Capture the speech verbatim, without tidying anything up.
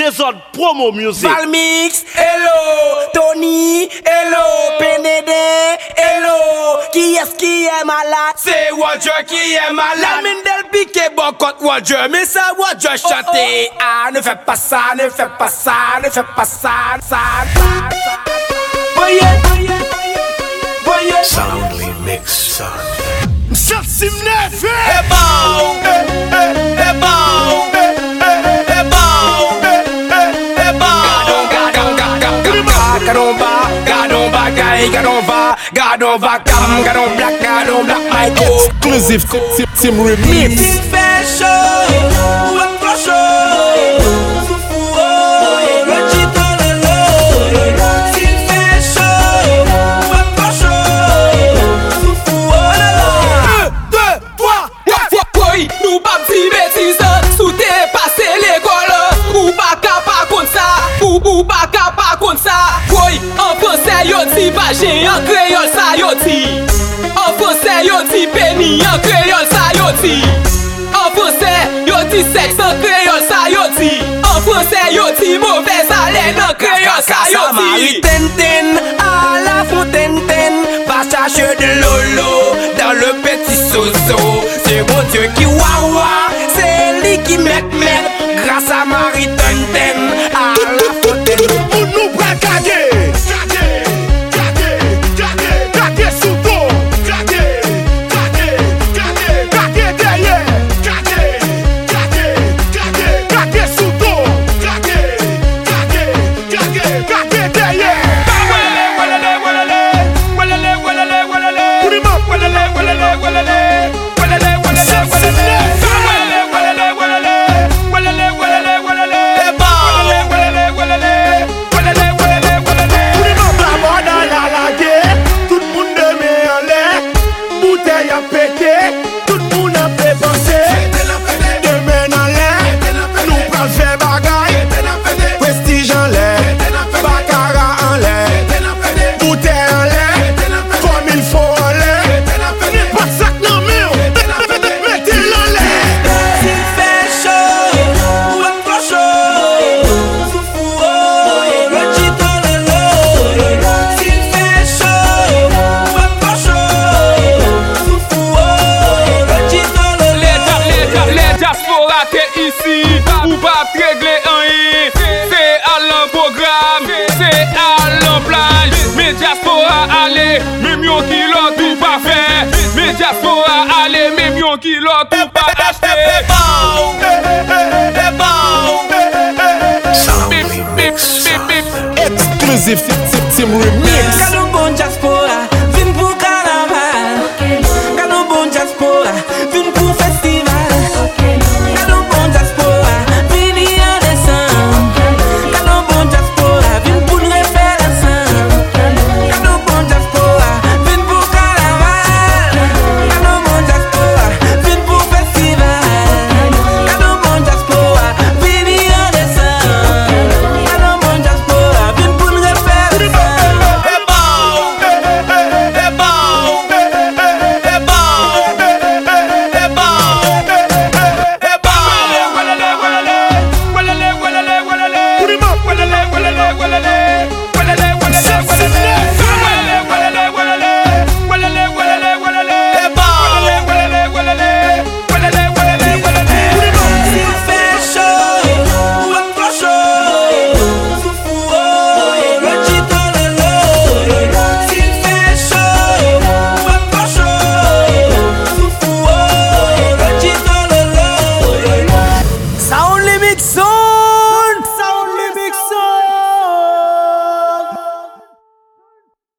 Désordre promo music. Valmix, hello. Tony, hello. Pénédé, hello. Qui est-ce qui est malade? C'est Roger qui est malade. La mine d'elle piqué bocotte Roger. Mais ça Roger chanter. Oh, oh. Ah, ne fais pas ça, ne fais pas ça, ne fais pas ça, ça, ça, ça. Voyez, voyez, voyez. Soundly mixed sound. Chef Simnef. Eh bon, eh, eh, eh bon, eh, eh, eh bon, eh, eh, eh bon. Gadon, gadon, gadon, gadon, gadon ba, gadon ba, guy, gadon va, gadon va, cam, gadon black, gadon black, my go. Exclusive Tim Tim Remix. Il fait chaud, ou un trop chaud. Sous fou, oh, le chito le lo. S'il fait chaud, ou un trop chaud. Sous fou, oh, le lo. Un, deux, trois, Boy, nous pas petit bêtise, sous t'es passé l'école, ou pas capable comme ça, ou ou pas capable comme ça. Boy, en français yo ti bagé, en créole ça yo ti. En français yo ti penny, en créole ça yo ti. En français yo ti sexe, en créole ça yo ti. En français yo ti mauvaise haleine, en créole ça yo Marie ti. Tenten, à la fontaine, va chercher de lolo dans le petit soso. C'est bon Dieu qui wawa, c'est lui qui met met. Grâce à Marie Tenten, à la fontaine. Pour nous braquer. Braquer, braquer, braquer, braquer sous dos. Braquer, braquer, braquer, braquer derrière. Braquer, braquer, braquer, braquer sous dos. Braquer, braquer, braquer, braquer derrière. Ou pas régler un c'est à l'un programme, c'est à l'un plage. Mais diaspora allez, même yon qui l'autre tout pas fait. Mais diaspora allez, même yon qui l'autre tout pas acheté. Soundly mixed sound. Exclusive Tim Tim Remix.